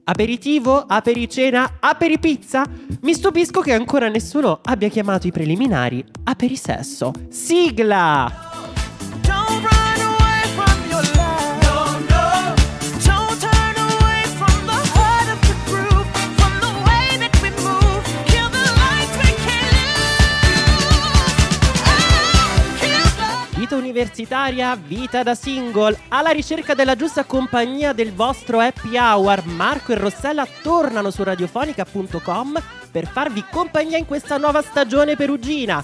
Aperitivo, apericena, aperipizza? Mi stupisco che ancora nessuno abbia chiamato i preliminari aperisesso. Sigla! Vita universitaria, vita da single. Alla ricerca della giusta compagnia del vostro happy hour, Marco e Rossella tornano su radiofonica.com per farvi compagnia in questa nuova stagione perugina.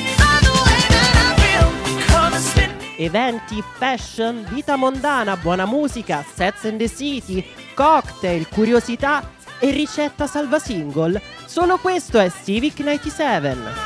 Eventi, fashion, vita mondana, buona musica, Sex and the City, cocktail, curiosità e ricetta salva single. Solo questo è Civic 97.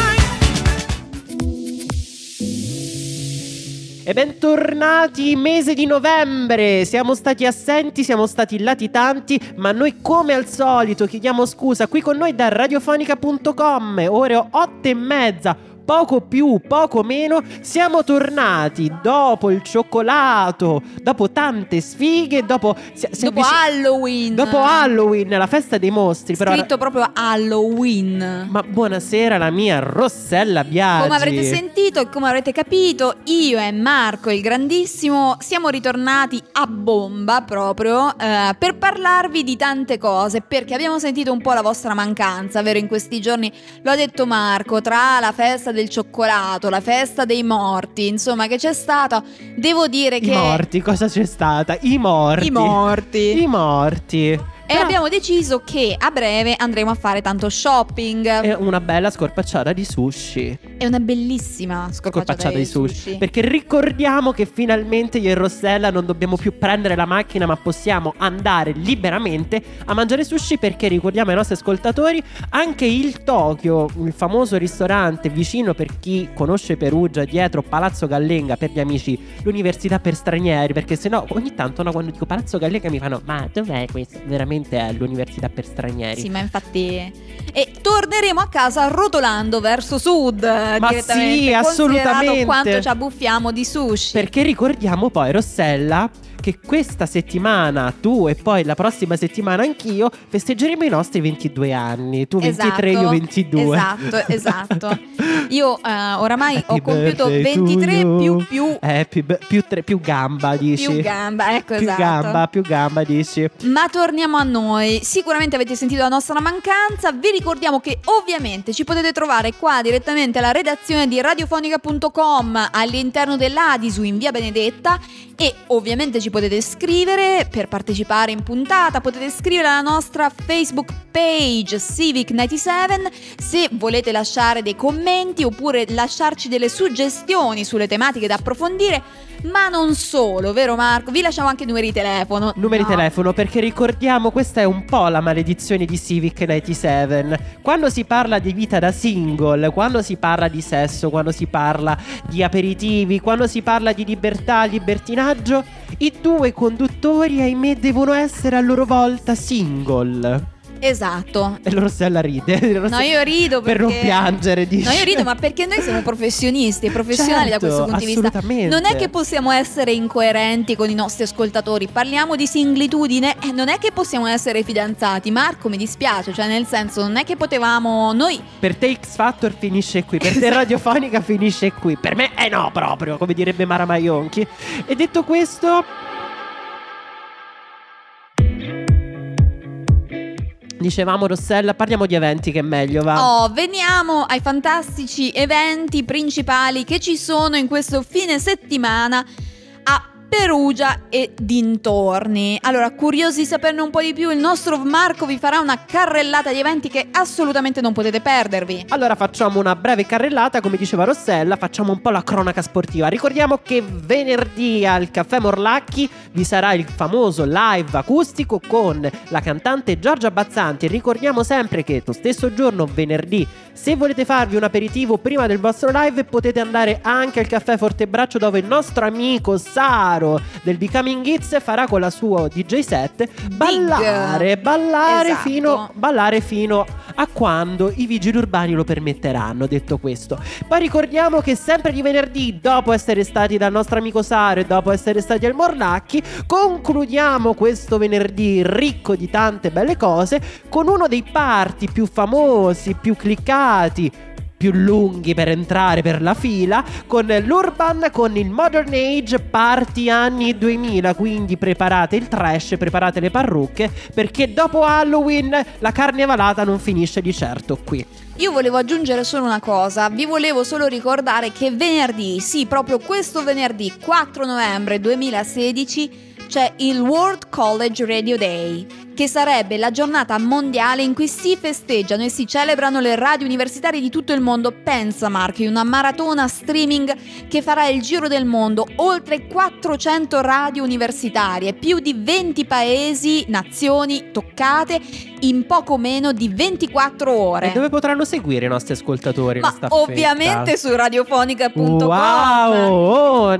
E bentornati, mese di novembre. Siamo stati assenti, siamo stati latitanti, ma noi come al solito chiediamo scusa. Qui con noi da radiofonica.com, ore 8:30. Poco più, poco meno, siamo tornati dopo il cioccolato, dopo tante sfighe, dopo Halloween. Dopo Halloween, la festa dei mostri. Scritto proprio Halloween. Ma buonasera la mia Rossella Biagi. Come avrete sentito e come avrete capito, io e Marco il grandissimo siamo ritornati a bomba proprio per parlarvi di tante cose, perché abbiamo sentito un po' la vostra mancanza, vero? In questi giorni, lo ha detto Marco, tra la festa del cioccolato, la festa dei morti, insomma, che c'è stata, devo dire che... I morti, cosa c'è stata? I morti. E abbiamo deciso che a breve andremo a fare tanto shopping. È una bella scorpacciata di sushi. È una bellissima scorpacciata di sushi. Perché ricordiamo che finalmente io e Rossella non dobbiamo più prendere la macchina, ma possiamo andare liberamente a mangiare sushi, perché ricordiamo ai nostri ascoltatori anche il Tokyo, il famoso ristorante vicino, per chi conosce Perugia, dietro Palazzo Gallenga, per gli amici, l'università per stranieri, perché sennò ogni tanto quando dico Palazzo Gallenga mi fanno: ma dov'è questo? Veramente è l'università per stranieri. Sì, ma infatti. E torneremo a casa rotolando verso sud. Ma sì, assolutamente. Quanto ci abbuffiamo di sushi. Perché ricordiamo poi, Rossella, che questa settimana tu e poi la prossima settimana anch'io festeggeremo i nostri 22 anni. Tu 23, io 22. Esatto. Io oramai Happy ho compiuto birthday 23 più gamba, dici. Più gamba, ecco, esatto. Più gamba, dici. Ma torniamo a noi. Sicuramente avete sentito la nostra mancanza. Vi ricordiamo che ovviamente ci potete trovare qua direttamente alla redazione di radiofonica.com, all'interno dell'Adisu in via Benedetta, e ovviamente ci potete scrivere per partecipare in puntata. Potete scrivere alla nostra Facebook page Civic 97 se volete lasciare dei commenti oppure lasciarci delle suggestioni sulle tematiche da approfondire. Ma non solo, vero Marco? Vi lasciamo anche numeri di telefono. Telefono, perché ricordiamo, questa è un po' la maledizione di Civic 97. Quando si parla di vita da single, quando si parla di sesso, quando si parla di aperitivi, quando si parla di libertà, libertinaggio, i due conduttori, ahimè, devono essere a loro volta single. Esatto. E Rossella ride. No, io rido per non piangere, dice. No, io rido, ma perché noi siamo professionisti e professionali, certo, da questo punto di vista. Non è che possiamo essere incoerenti con i nostri ascoltatori. Parliamo di singlitudine e non è che possiamo essere fidanzati. Marco, mi dispiace, cioè nel senso, non è che potevamo noi. Per te X Factor finisce qui, per te Radiofonica finisce qui. Per me no, proprio, come direbbe Mara Maionchi. E detto questo, dicevamo, Rossella, parliamo di eventi, che è meglio, va? Veniamo ai fantastici eventi principali che ci sono in questo fine settimana a Perugia e dintorni. Allora, curiosi di saperne un po' di più, il nostro Marco vi farà una carrellata di eventi che assolutamente non potete perdervi. Allora facciamo una breve carrellata, come diceva Rossella, facciamo un po' la cronaca sportiva. Ricordiamo che venerdì al Caffè Morlacchi vi sarà il famoso live acustico con la cantante Giorgia Bazzanti. Ricordiamo sempre che lo stesso giorno, venerdì, se volete farvi un aperitivo prima del vostro live, potete andare anche al Caffè Fortebraccio, dove il nostro amico Saro del Becoming Hits farà con la sua DJ set ballare esatto, fino a quando i vigili urbani lo permetteranno. Detto questo, poi ricordiamo che sempre di venerdì, dopo essere stati dal nostro amico Saro e dopo essere stati al Morlacchi, concludiamo questo venerdì ricco di tante belle cose con uno dei party più famosi, più cliccati, più lunghi per entrare per la fila, con l'Urban, con il Modern Age Party anni 2000. Quindi preparate il trash, preparate le parrucche, perché dopo Halloween la carnevalata non finisce di certo qui. Io volevo aggiungere solo una cosa, vi volevo solo ricordare che venerdì, sì, proprio questo venerdì 4 novembre 2016 c'è il World College Radio Day, che sarebbe la giornata mondiale in cui si festeggiano e si celebrano le radio universitarie di tutto il mondo. Pensa, Marchi, una maratona streaming che farà il giro del mondo, oltre 400 radio universitarie, più di 20 paesi, nazioni toccate in poco meno di 24 ore. E dove potranno seguire i nostri ascoltatori? Ma ovviamente su radiofonica.com. Wow,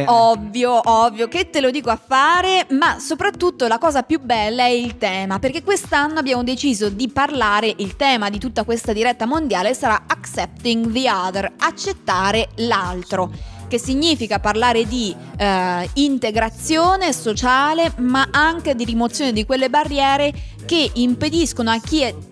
ovvio che te lo dico a fare, ma soprattutto la cosa più bella è il tema, perché quest'anno abbiamo deciso di parlare, il tema di tutta questa diretta mondiale sarà Accepting the Other, accettare l'altro, che significa parlare di integrazione sociale, ma anche di rimozione di quelle barriere che impediscono a chi è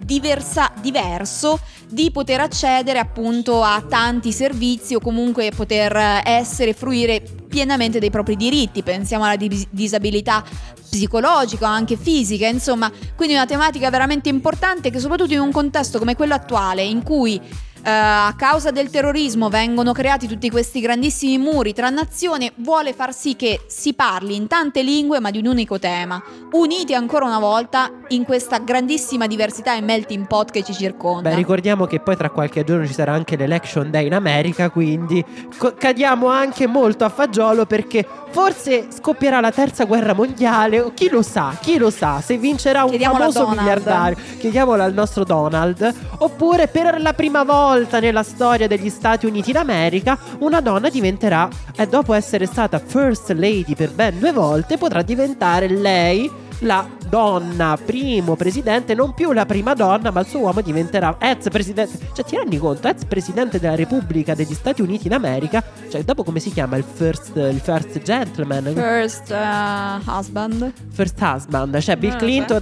diverso di poter accedere appunto a tanti servizi o comunque poter fruire pienamente dei propri diritti. Pensiamo alla disabilità psicologica o anche fisica, insomma, quindi una tematica veramente importante che soprattutto in un contesto come quello attuale, in cui a causa del terrorismo vengono creati tutti questi grandissimi muri tra nazioni, vuole far sì che si parli in tante lingue ma di un unico tema, uniti ancora una volta in questa grandissima diversità e melting pot che ci circonda. Beh, ricordiamo che poi tra qualche giorno ci sarà anche l'Election Day in America, quindi cadiamo anche molto a fagiolo, perché forse scoppierà la terza guerra mondiale, o chi lo sa, se vincerà un famoso miliardario. Chiediamolo al nostro Donald. Oppure per la prima volta nella storia degli Stati Uniti d'America una donna diventerà, dopo essere stata First Lady per ben 2 volte, potrà diventare lei la donna primo presidente, non più la prima donna, ma il suo uomo diventerà ex presidente. Cioè, ti rendi conto? Ex presidente della Repubblica degli Stati Uniti d'America. Cioè, dopo come si chiama? Il first gentleman, First husband. First husband. Cioè Bill Clinton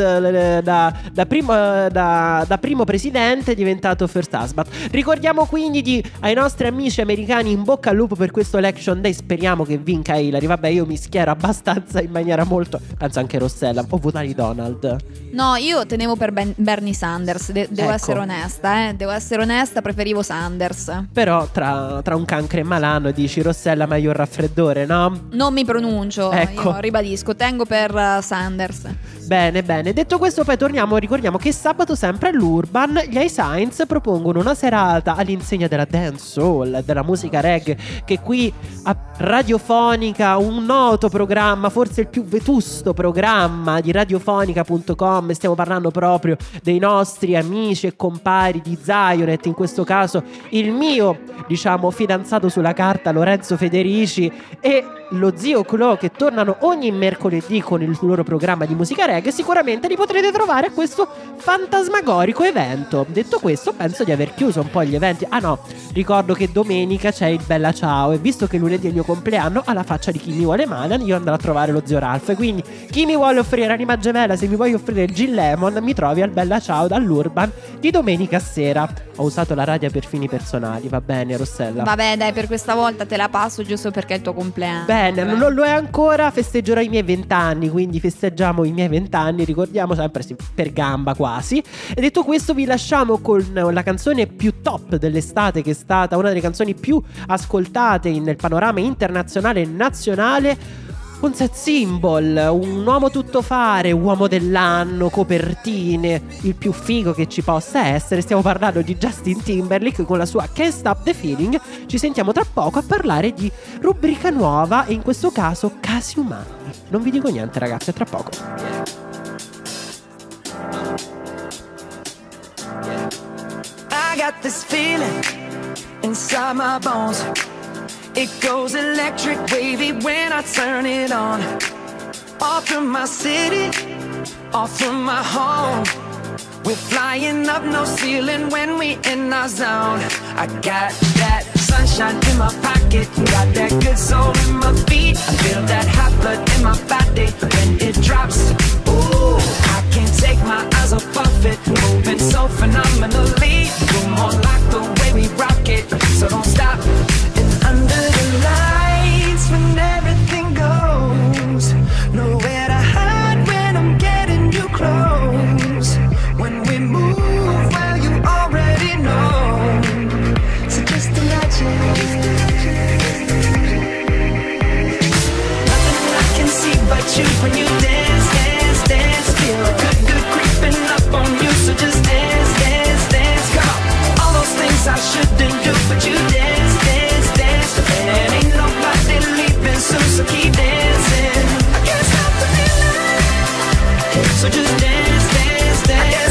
da primo presidente è diventato first husband. Ricordiamo quindi ai nostri amici americani in bocca al lupo per questo Election Day. Speriamo che vinca Hillary. Vabbè, io mi schiero abbastanza in maniera molto, penso anche Rossella, o votare Donald. No, io tenevo per Bernie Sanders, devo essere onesta, devo essere onesta, preferivo Sanders. Però tra un cancro e malano dici Rossella meglio il raffreddore, no? Non mi pronuncio, ecco. Io ribadisco, tengo per Sanders. Bene, detto questo, poi ricordiamo che sabato sempre all'Urban gli iScience propongono una serata all'insegna della dancehall, della musica reggae, che qui a Radiofonica, un noto programma, forse il più vetusto programma di radiofonica.com, stiamo parlando proprio dei nostri amici e compari di Zionet, in questo caso il mio, fidanzato sulla carta Lorenzo Federici e lo zio Clo, che tornano ogni mercoledì con il loro programma di musica reggae. Sicuramente li potrete trovare a questo fantasmagorico evento. Detto questo, penso di aver chiuso un po' gli eventi. Ah no, ricordo che domenica c'è il Bella Ciao, e visto che lunedì è il mio compleanno, alla faccia di chi mi vuole Manan, io andrò a trovare lo zio Ralph. Quindi chi mi vuole offrire Anima Gemella, se mi vuoi offrire il Gin Lemon, mi trovi al Bella Ciao dall'Urban di domenica sera. Ho usato la radio per fini personali, va bene Rossella? Vabbè dai, per questa volta te la passo giusto perché è il tuo compleanno. Bene, non lo è ancora, festeggerò i miei 20 anni, quindi festeggiamo i miei 20 anni, ricordiamo sempre per gamba quasi. E detto questo vi lasciamo con la canzone più top dell'estate, che è stata una delle canzoni più ascoltate nel panorama internazionale e nazionale. Un set symbol, un uomo tuttofare, uomo dell'anno, copertine, il più figo che ci possa essere. Stiamo parlando di Justin Timberlake con la sua Can't Stop the Feeling. Ci sentiamo tra poco a parlare di rubrica nuova, e in questo caso casi umani. Non vi dico niente ragazzi, a tra poco. I got this feeling inside my bones. It goes electric wavy when I turn it on. Off from my city, off from my home. We're flying up, no ceiling when we in our zone. I got that sunshine in my pocket, got that good soul in my feet. I feel that hot blood in my body when it drops. Ooh, I can't take my eyes off of it, moving so phenomenally. You're more like the way we rock it, so don't stop. And under the lights, when everything goes, nowhere to hide when I'm getting you close. When we move, well, you already know. So just imagine. Nothing I can see but you when you dance, dance, dance. Feel good, good creeping up on you. So just dance, dance, dance. Come on. All those things I shouldn't do, but you dance, dance, dance. And ain't nobody leaving soon, so keep dancing. I can't stop the feeling. So just dance, dance, dance.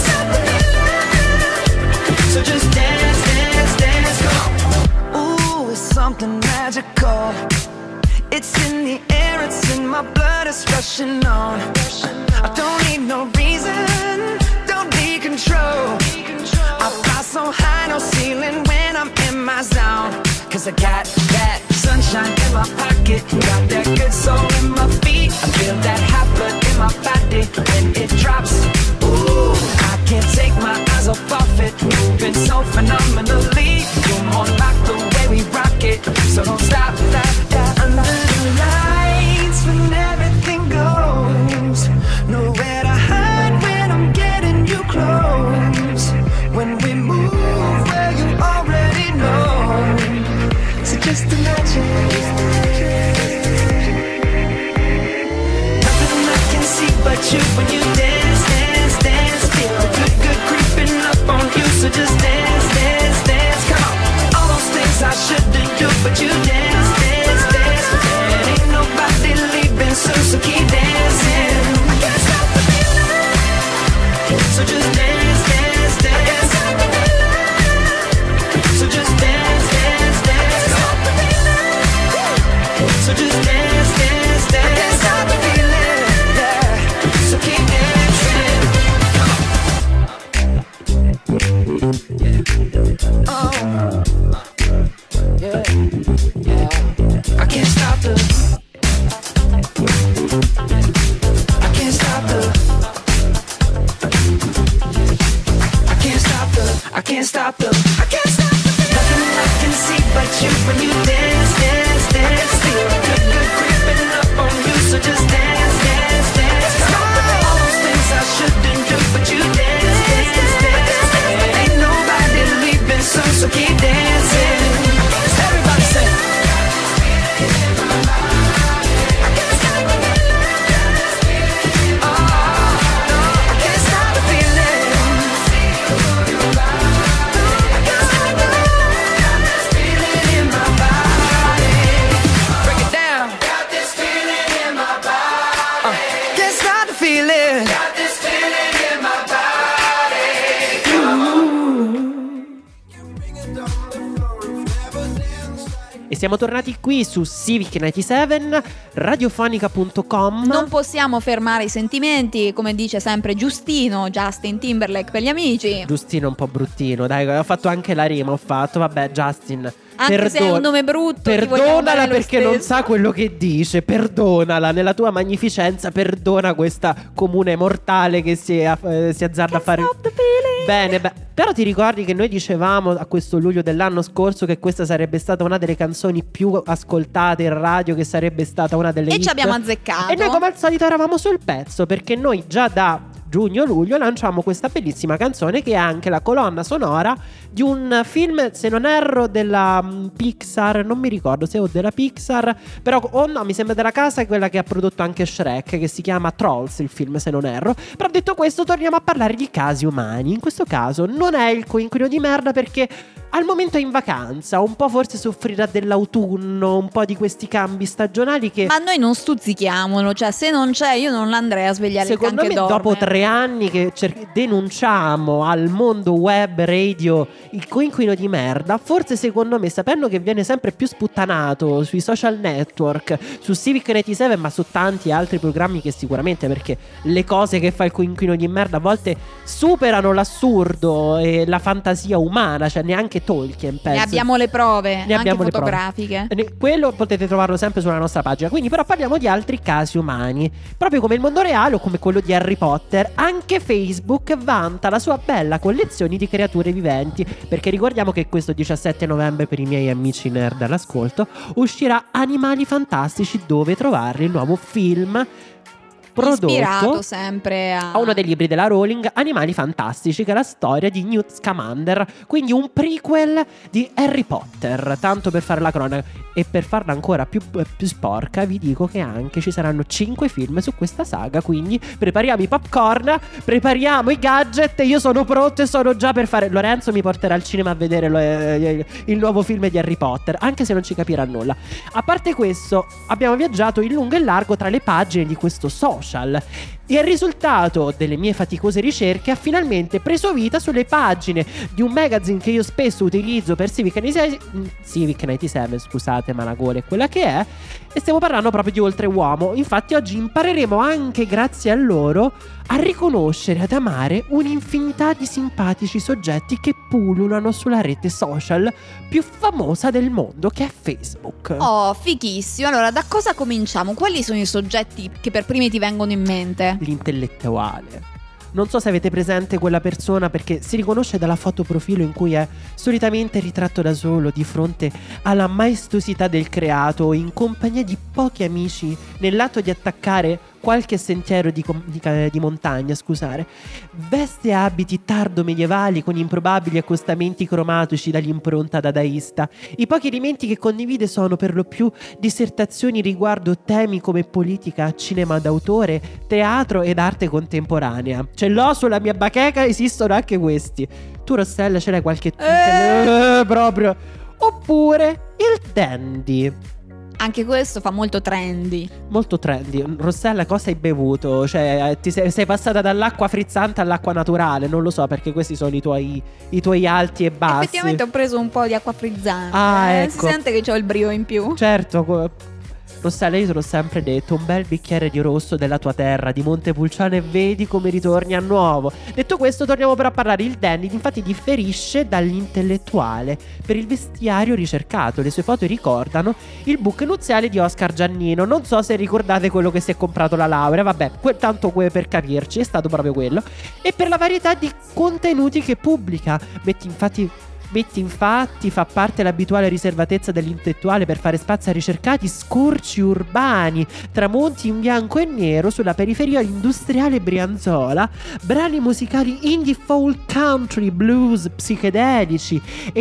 So just dance, dance, dance, come on. Ooh, it's something magical. It's in the air, it's in my blood, it's rushing on. I don't need no reason, don't be control. I fly so high, no ceiling when I'm in my zone. Cause I got that sunshine in my pocket, got that good soul in my feet. I feel that hot blood in my body when it drops. Ooh, I can't take my eyes off of it, moving so phenomenally. You're more like the way we rock it, so don't stop, stop, stop. Under the lights when everything goes, nowhere to hide when I'm getting you close. When we move, well, you already know. So just imagine. Nothing I can see but you when you dance, dance, dance. Feel good, good creeping up on you. So just dance, dance, dance. Come on. All those things I shouldn't do, but you dance, dance, dance. And ain't nobody leaving soon, so keep dancing. I can't stop the feeling. So just dance, dance, dance. So just dance, dance, dance. So just dance, dance, dance. I can't stop the feeling, yeah. So keep dancing. Oh, yeah, yeah. I can't stop the. I can't stop the. I can't stop the. I can't stop the. I can't stop the. Nothing I can see but you when you dance, dance, dance. Feel good, good creeping up on you. So just dance, dance, dance. All those things I shouldn't do, but you dance, dance, dance. Ain't nobody leaving soon, so keep dancing. Everybody say. E siamo tornati qui su Civic 97, radiofonica.com. Non possiamo fermare i sentimenti, come dice sempre Giustino, Justin Timberlake per gli amici. Giustino un po' bruttino, dai, ho fatto anche la rima, ho fatto, vabbè, Justin. Anche se è un nome brutto, perdonala perché non sa quello che dice. Perdonala nella tua magnificenza. Perdona questa comune mortale che si azzarda a fare. Bene, però ti ricordi che noi dicevamo a questo luglio dell'anno scorso che questa sarebbe stata una delle canzoni più ascoltate in radio, che sarebbe stata una delle hit? E ci abbiamo azzeccato. E noi come al solito eravamo sul pezzo, perché noi già da giugno-luglio lanciamo questa bellissima canzone che è anche la colonna sonora di un film, se non erro, della Pixar, non mi ricordo se o della Pixar, però no, mi sembra della casa, quella che ha prodotto anche Shrek, che si chiama Trolls il film, se non erro. Però detto questo, torniamo a parlare di casi umani. In questo caso non è il coinquilino di merda, perché al momento è in vacanza, un po' forse soffrirà dell'autunno, un po' di questi cambi stagionali che Ma noi non stuzzichiamolo, cioè se non c'è io non l'andrei a svegliare il can secondo che me dorme. dopo 3 anni che denunciamo al mondo web radio il coinquino di merda, forse secondo me, sapendo che viene sempre più sputtanato sui social network, su Civic 97 ma su tanti altri programmi che sicuramente, perché le cose che fa il coinquino di merda a volte superano l'assurdo e la fantasia umana, cioè neanche Tolkien penso. Ne abbiamo le prove, Ne anche abbiamo le prove. fotografiche. Quello potete trovarlo sempre sulla nostra pagina. Quindi però parliamo di altri casi umani. Proprio come il mondo reale o come quello di Harry Potter, anche Facebook vanta la sua bella collezione di creature viventi, perché ricordiamo che questo 17 novembre, per i miei amici nerd all'ascolto, uscirà Animali Fantastici, dove trovarli, il nuovo film prodotto Ispirato sempre a uno dei libri della Rowling, Animali Fantastici, che è la storia di Newt Scamander, quindi un prequel di Harry Potter, tanto per fare la cronaca. E per farla ancora più sporca vi dico che anche ci saranno 5 film su questa saga, quindi prepariamo i popcorn, prepariamo i gadget, io sono pronto e sono già per fare. Lorenzo mi porterà al cinema a vedere il nuovo film di Harry Potter, anche se non ci capirà nulla. A parte questo, abbiamo viaggiato in lungo e largo tra le pagine di questo social e il risultato delle mie faticose ricerche ha finalmente preso vita sulle pagine di un magazine che io spesso utilizzo per Civic 97, scusate, ma la gola è quella che è, e stiamo parlando proprio di Oltreuomo. Infatti oggi impareremo anche grazie a loro a riconoscere, ad amare un'infinità di simpatici soggetti che pullulano sulla rete social più famosa del mondo, che è Facebook. Oh, fighissimo. Allora, da cosa cominciamo? Quali sono i soggetti che per primi ti vengono in mente? L'intellettuale. Non so se avete presente quella persona, perché si riconosce dalla foto profilo in cui è solitamente ritratto da solo di fronte alla maestosità del creato, in compagnia di pochi amici, nell'atto di attaccare qualche sentiero di montagna, scusate. Veste abiti tardo medievali con improbabili accostamenti cromatici dall'impronta dadaista. I pochi elementi che condivide sono per lo più dissertazioni riguardo temi come politica, cinema d'autore, teatro ed arte contemporanea. Ce l'ho sulla mia bacheca, esistono anche questi. Tu, Rossella, ce l'hai qualche proprio? Oppure il dandy. Anche questo fa molto trendy. Molto trendy. Rossella, cosa hai bevuto? Cioè, ti sei passata dall'acqua frizzante all'acqua naturale? Non lo so, perché questi sono i tuoi alti e bassi. Effettivamente ho preso un po' di acqua frizzante. Ecco. Si sente che ho il brio in più. Certo. Rossella, io te l'ho sempre detto, un bel bicchiere di rosso della tua terra, di Montepulciano, e vedi come ritorni a nuovo. Detto questo, torniamo però a parlare. Il dandy infatti differisce dall'intellettuale per il vestiario ricercato. Le sue foto ricordano il book nuziale di Oscar Giannino. Non so se ricordate quello che si è comprato la laurea, vabbè, tanto per capirci, è stato proprio quello. E per la varietà di contenuti che pubblica. Metti infatti fa parte l'abituale riservatezza dell'intellettuale per fare spazio a ricercati scorci urbani, tramonti in bianco e nero sulla periferia industriale brianzola, brani musicali indie, folk, country, blues, psichedelici e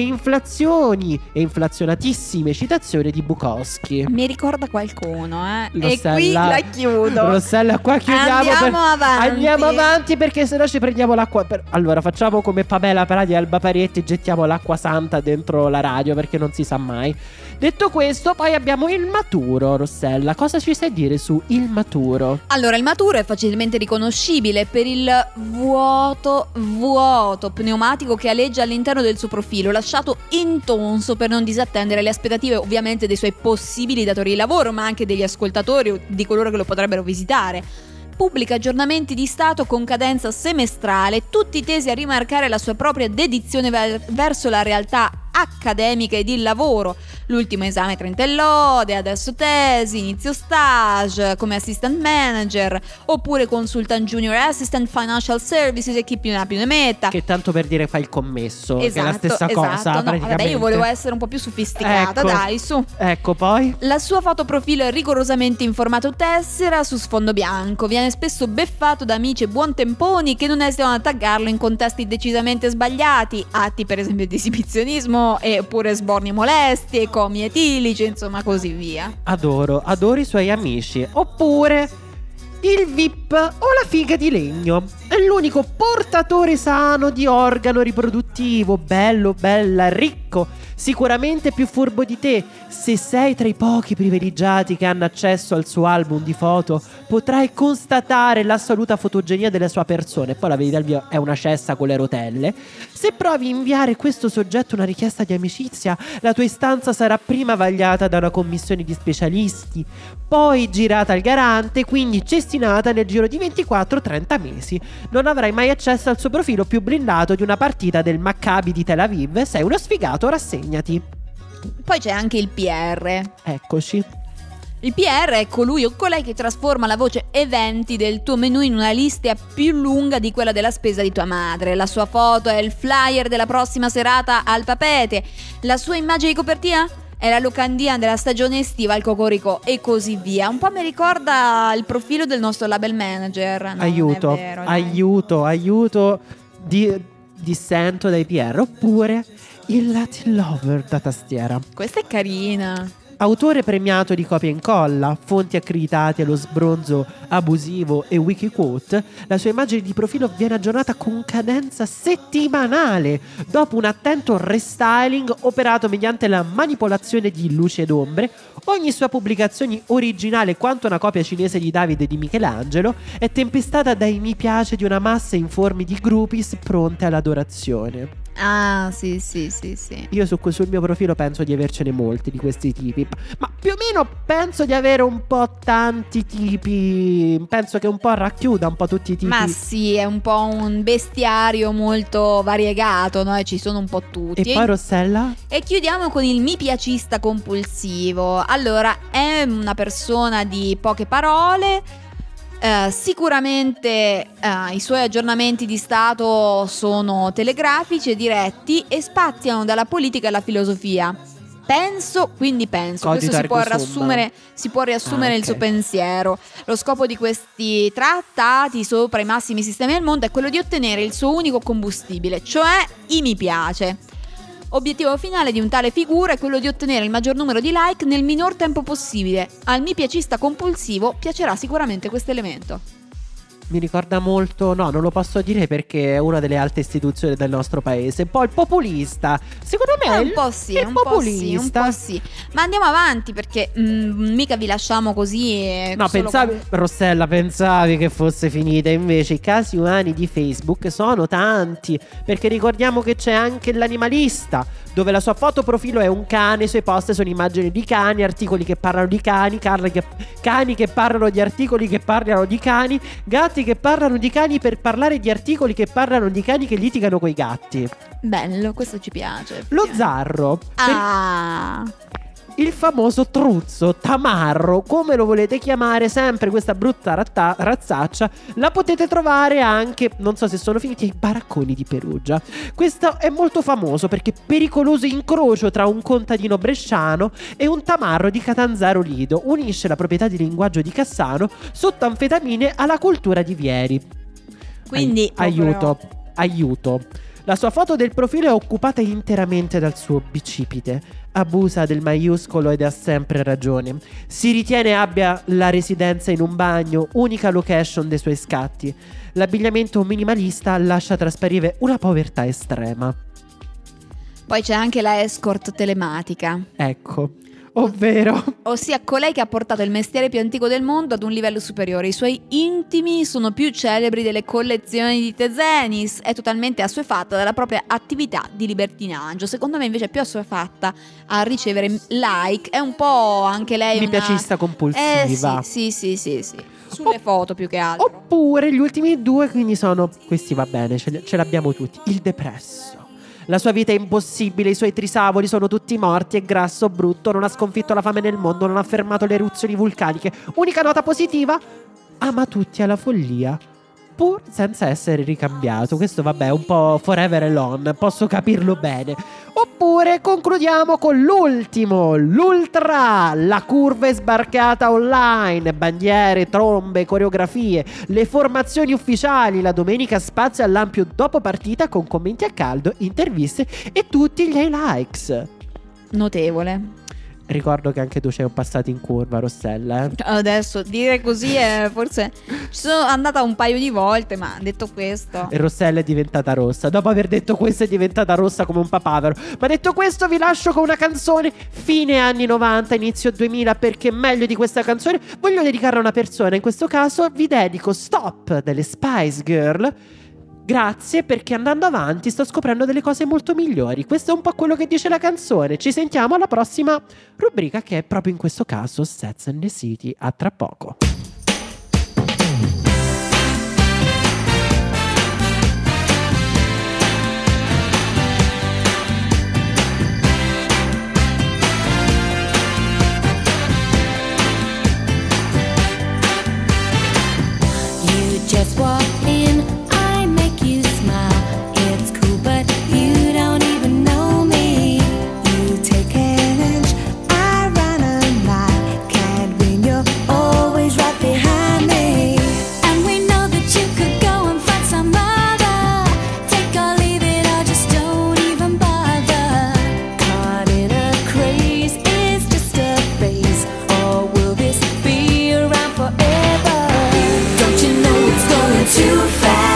inflazionatissime citazioni di Bukowski. Mi ricorda qualcuno, Rossella, e qui la chiudo. Rossella, qua chiudiamo. Andiamo avanti perché sennò ci prendiamo l'acqua. Allora facciamo come Pamela Prati e Alba Parietti, gettiamo l'acqua santa dentro la radio, perché non si sa mai. Detto questo, poi abbiamo il maturo. Rossella, cosa ci sai dire su il maturo? Allora, il maturo è facilmente riconoscibile per il vuoto pneumatico che aleggia all'interno del suo profilo, lasciato intonso per non disattendere le aspettative ovviamente dei suoi possibili datori di lavoro, ma anche degli ascoltatori o di coloro che lo potrebbero visitare. Pubblica aggiornamenti di stato con cadenza semestrale, tutti tesi a rimarcare la sua propria dedizione verso la realtà accademica ed il lavoro. L'ultimo esame 30 e lode, adesso tesi, inizio stage come assistant manager, oppure consultant junior assistant financial services e chi più ne ha più ne metta. Che tanto per dire fa il commesso, esatto, che è la stessa cosa, no, praticamente. Vabbè, io volevo essere un po' più sofisticata, ecco, dai, su. Ecco, poi la sua fotoprofilo è rigorosamente in formato tessera su sfondo bianco. Viene spesso beffato da amici e buontemponi che non esitano a taggarlo in contesti decisamente sbagliati, atti per esempio di esibizionismo e oppure sborni molesti e comi etilici, insomma così via. Adoro i suoi amici. Oppure il VIP o la figa di legno. È l'unico portatore sano di organo riproduttivo, bello, bella, ricco, sicuramente più furbo di te. Se sei tra i pochi privilegiati che hanno accesso al suo album di foto, potrai constatare l'assoluta fotogenia della sua persona. E poi la verità del video è una cessa con le rotelle. Se provi a inviare questo soggetto una richiesta di amicizia, la tua istanza sarà prima vagliata da una commissione di specialisti, poi girata al garante, quindi cestinata nel giro di 24-30 mesi. Non avrai mai accesso al suo profilo più blindato di una partita del Maccabi di Tel Aviv. Sei uno sfigato, rassegnati. Poi c'è anche il PR. Eccoci. Il PR è colui o colei che trasforma la voce eventi del tuo menu in una lista più lunga di quella della spesa di tua madre. La sua foto è il flyer della prossima serata al Papete. La sua immagine di copertina è la locandina della stagione estiva al Cocorico e così via. Un po' mi ricorda il profilo del nostro label manager. No, aiuto, non è vero, dai. aiuto. Dissento dai PR. Oppure il Latin Lover da tastiera. Questa è carina. Autore premiato di copia e incolla, fonti accreditate allo sbronzo abusivo e Wikiquote, la sua immagine di profilo viene aggiornata con cadenza settimanale dopo un attento restyling operato mediante la manipolazione di luci ed ombre. Ogni sua pubblicazione originale quanto una copia cinese di Davide e di Michelangelo è tempestata dai mi piace di una massa informi di groupies pronte all'adorazione. Ah, sì. Io sul mio profilo penso di avercene molti di questi tipi, ma più o meno penso di avere un po' tanti tipi. Penso che un po' racchiuda un po' tutti i tipi. Ma sì, è un po' un bestiario molto variegato, no? E ci sono un po' tutti. E poi Rossella? E chiudiamo con il mi piacista compulsivo. Allora, è una persona di poche parole. Sicuramente i suoi aggiornamenti di stato sono telegrafici e diretti e spaziano dalla politica alla filosofia. Penso, questo si può riassumere il suo pensiero. Lo scopo di questi trattati sopra i massimi sistemi del mondo è quello di ottenere il suo unico combustibile, cioè i mi piace. Obiettivo finale di un tale figura è quello di ottenere il maggior numero di like nel minor tempo possibile. Al mi piacista compulsivo piacerà sicuramente questo elemento. Mi ricorda molto, no, non lo posso dire perché è una delle alte istituzioni del nostro paese. Un po' il populista. Secondo me un po' sì. Ma andiamo avanti perché mica vi lasciamo così. No, Rossella, pensavi che fosse finita. Invece i casi umani di Facebook sono tanti. Perché ricordiamo che c'è anche l'animalista, dove la sua foto profilo è un cane, i suoi post sono immagini di cani, articoli che parlano di cani, cani che parlano di articoli che parlano di cani, gatti che parlano di cani per parlare di articoli che parlano di cani che litigano coi gatti. Bello, questo ci piace. Lo zarro. Il famoso truzzo, tamarro, come lo volete chiamare, sempre questa brutta razzaccia, la potete trovare anche, non so se sono finiti, ai baracconi di Perugia. Questo è molto famoso perché pericoloso incrocio tra un contadino bresciano e un tamarro di Catanzaro Lido unisce la proprietà di linguaggio di Cassano sotto anfetamine alla cultura di Vieri. Quindi aiuto. La sua foto del profilo è occupata interamente dal suo bicipite. Abusa del maiuscolo ed ha sempre ragione. Si ritiene abbia la residenza in un bagno, unica location dei suoi scatti. L'abbigliamento minimalista lascia trasparire una povertà estrema. Poi c'è anche la escort telematica. Ecco. Ovvero? Ossia colei che ha portato il mestiere più antico del mondo ad un livello superiore. I suoi intimi sono più celebri delle collezioni di Tezenis. È totalmente assuefatta dalla propria attività di libertinaggio. Secondo me invece è più assuefatta a ricevere like. È un po' anche lei mi piacista compulsiva. Sì. Sulle foto più che altro. Oppure gli ultimi due, quindi sono questi, va bene, ce l'abbiamo tutti. Il depresso. La sua vita è impossibile, i suoi trisavoli sono tutti morti, è grasso, brutto, non ha sconfitto la fame nel mondo, non ha fermato le eruzioni vulcaniche. Unica nota positiva, ama tutti alla follia, pur senza essere ricambiato. Questo vabbè è un po' forever alone, posso capirlo bene. Oppure concludiamo con l'ultra. La curva è sbarcata online, bandiere, trombe, coreografie, le formazioni ufficiali. La domenica spazio all'ampio dopo partita con commenti a caldo, interviste e tutti gli likes. Notevole. Ricordo che anche tu ci hai passato in curva, Rossella. Adesso dire così è forse ci sono andata un paio di volte, ma detto questo, E Rossella è diventata rossa. Dopo aver detto questo è diventata rossa come un papavero. Ma detto questo vi lascio con una canzone fine anni 90, inizio 2000, perché meglio di questa canzone voglio dedicarla a una persona. In questo caso vi dedico Stop delle Spice Girl. Grazie, perché andando avanti sto scoprendo delle cose molto migliori. Questo è un po' quello che dice la canzone. Ci sentiamo alla prossima rubrica, che è proprio in questo caso Sex and the City. A tra poco. You just walk in, I make you smile. It's cool, but you don't even know me. You take an inch, I run a mile. Can't win, you're always right behind me. And we know that you could go and find some other. Take or leave it, or just don't even bother. Caught in a craze, is just a phase, or will this be around forever? Don't you know it's going too fast?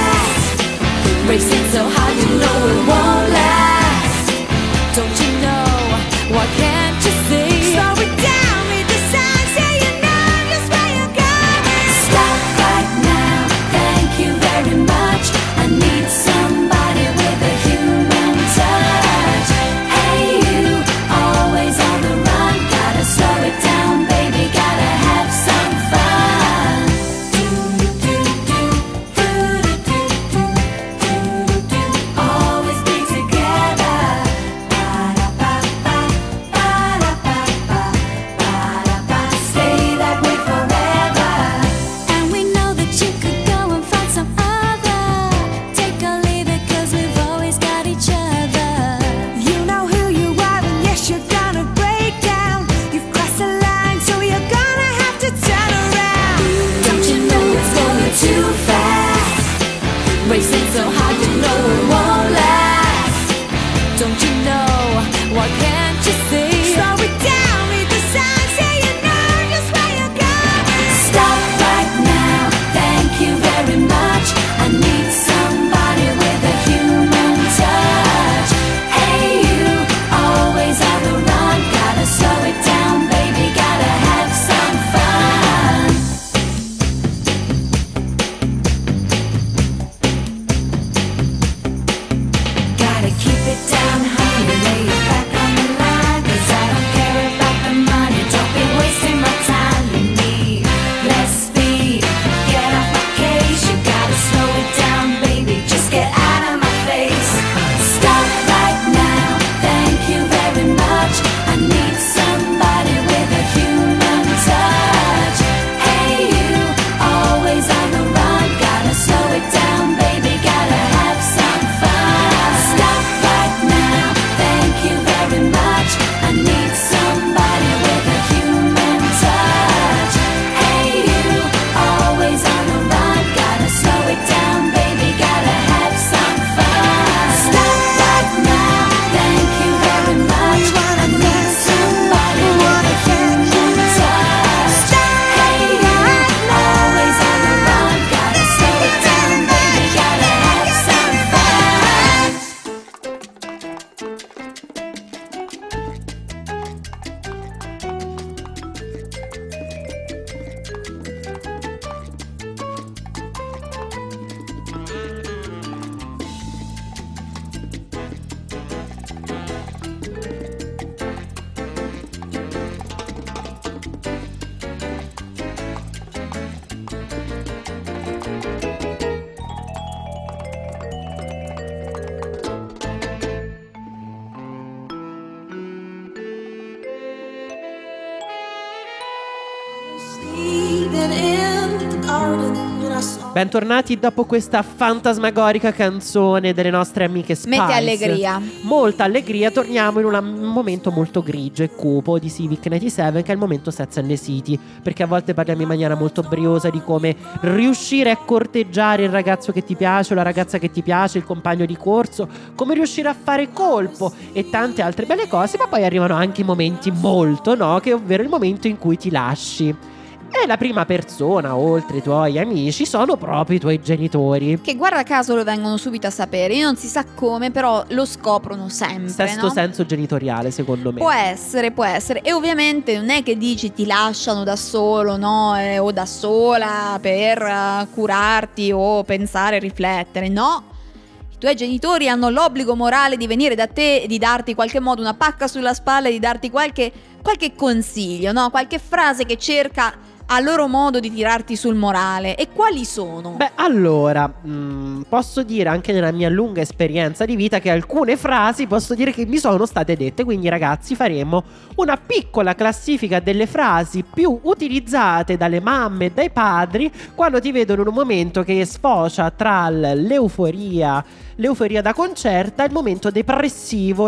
song. Bentornati dopo questa fantasmagorica canzone delle nostre amiche Spice. Mette allegria. Molta allegria. Torniamo in un momento molto grigio e cupo di Civic 97, che è il momento Sex and the City, perché a volte parliamo in maniera molto briosa di come riuscire a corteggiare il ragazzo che ti piace o la ragazza che ti piace, il compagno di corso, come riuscire a fare colpo e tante altre belle cose, ma poi arrivano anche i momenti molto che ovvero il momento in cui ti lasci. E la prima persona, oltre i tuoi amici, sono proprio i tuoi genitori. Che guarda caso lo vengono subito a sapere. Io non si sa come, però lo scoprono sempre. Sesto no? senso genitoriale, secondo me. Può essere. E ovviamente non è che dici ti lasciano da solo, no? O da sola per curarti o pensare, riflettere. No. I tuoi genitori hanno l'obbligo morale di venire da te, di darti in qualche modo una pacca sulla spalla, di darti qualche consiglio, no? Qualche frase che cerca a loro modo di tirarti sul morale. E quali sono? Beh, allora, posso dire anche nella mia lunga esperienza di vita che alcune frasi posso dire che mi sono state dette. Quindi ragazzi, faremo una piccola classifica delle frasi più utilizzate dalle mamme e dai padri quando ti vedono in un momento che sfocia tra l'euforia da concerta e il momento depressivo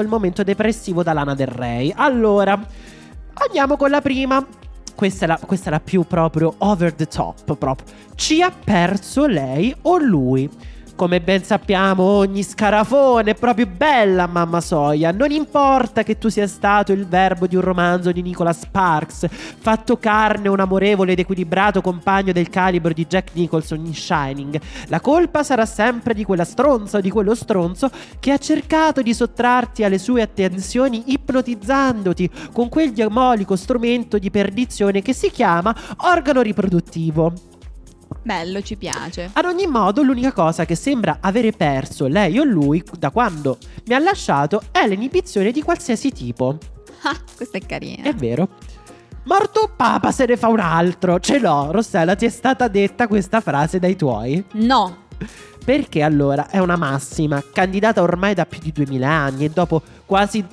da Lana Del Rey. Allora, andiamo con la prima. Questa è la più proprio over the top proprio. Ci ha perso lei o lui? Come ben sappiamo, ogni scarafone è proprio bella, mamma Soia. Non importa che tu sia stato il verbo di un romanzo di Nicholas Sparks, fatto carne un amorevole ed equilibrato compagno del calibro di Jack Nicholson in Shining. La colpa sarà sempre di quella stronza o di quello stronzo che ha cercato di sottrarti alle sue attenzioni ipnotizzandoti con quel diabolico strumento di perdizione che si chiama organo riproduttivo. Bello, ci piace. Ad ogni modo, l'unica cosa che sembra avere perso lei o lui da quando mi ha lasciato è l'inibizione di qualsiasi tipo. Ah, questa è carina. È vero. Morto papa se ne fa un altro. Ce l'ho, Rossella, ti è stata detta questa frase dai tuoi? No. Perché allora è una massima, candidata ormai da più di 2000 anni e dopo quasi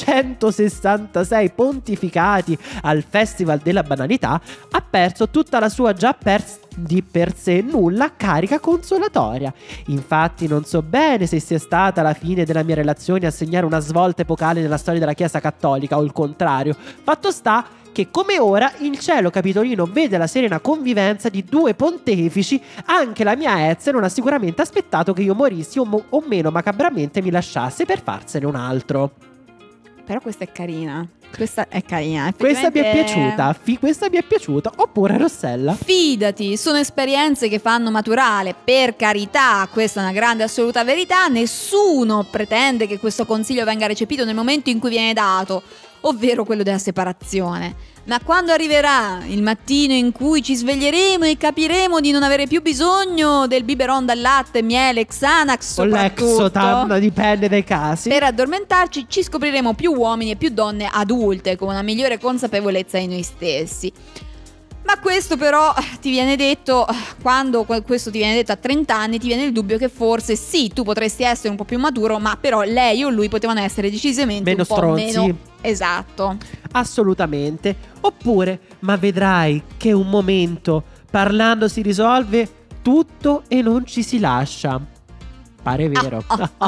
266 pontificati al Festival della Banalità, ha perso tutta la sua già di per sé nulla carica consolatoria. Infatti non so bene se sia stata la fine della mia relazione a segnare una svolta epocale nella storia della Chiesa Cattolica o il contrario. Fatto sta che come ora il cielo capitolino vede la serena convivenza di due pontefici, anche la mia ex non ha sicuramente aspettato che io morissi o meno macabramente mi lasciasse per farsene un altro. Però questa è carina. Questa è carina. Questa mi è piaciuta. Questa mi è piaciuta. Oppure Rossella? Fidati, sono esperienze che fanno maturare. Per carità, questa è una grande assoluta verità. Nessuno pretende che questo consiglio venga recepito nel momento in cui viene dato, ovvero quello della separazione. Ma quando arriverà il mattino in cui ci sveglieremo e capiremo di non avere più bisogno del biberon dal latte, miele, Xanax o l'Exotan, dipende dai casi, per addormentarci, ci scopriremo più uomini e più donne adulte con una migliore consapevolezza di noi stessi. Ma questo però ti viene detto, quando questo ti viene detto a 30 anni, ti viene il dubbio che forse sì, tu potresti essere un po' più maturo, ma però lei o lui potevano essere decisamente meno un po' stronzi. meno. Esatto. Assolutamente. Oppure, ma vedrai che un momento, parlando si risolve tutto e non ci si lascia. Pare vero.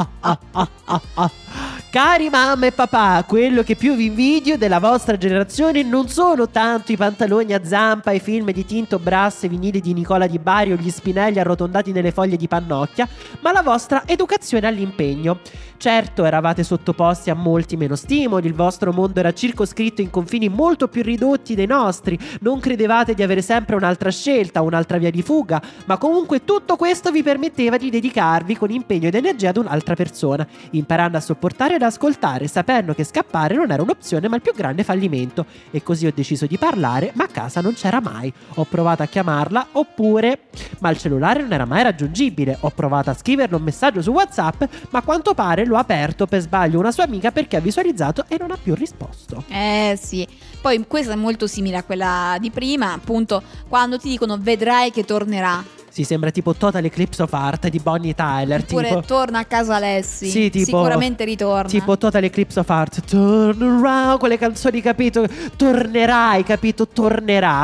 Cari mamma e papà, quello che più vi invidio della vostra generazione non sono tanto i pantaloni a zampa, i film di Tinto Brass e vinili di Nicola Di Bari o gli spinelli arrotondati nelle foglie di pannocchia, ma la vostra educazione all'impegno. Certo, eravate sottoposti a molti meno stimoli, il vostro mondo era circoscritto in confini molto più ridotti dei nostri, non credevate di avere sempre un'altra scelta, un'altra via di fuga, ma comunque tutto questo vi permetteva di dedicarvi con impegno ed energia ad un'altra persona, imparando a sopportare ed ascoltare, sapendo che scappare non era un'opzione ma il più grande fallimento. E così ho deciso di parlare, ma a casa non c'era mai. Ho provato a chiamarla, ma il cellulare non era mai raggiungibile. Ho provato a scriverle un messaggio su WhatsApp, ma a quanto pare lo ha aperto per sbaglio una sua amica perché ha visualizzato e non ha più risposto. Sì. Poi questa è molto simile a quella di prima, appunto, quando ti dicono vedrai che tornerà. Sì, sembra tipo Total Eclipse of Heart di Bonnie Tyler. Oppure tipo, torna a casa Alessi. sì, tipo, sicuramente ritorna. Tipo Total Eclipse of Heart. Turn around, quelle canzoni, capito? Tornerai, capito? Tornerà.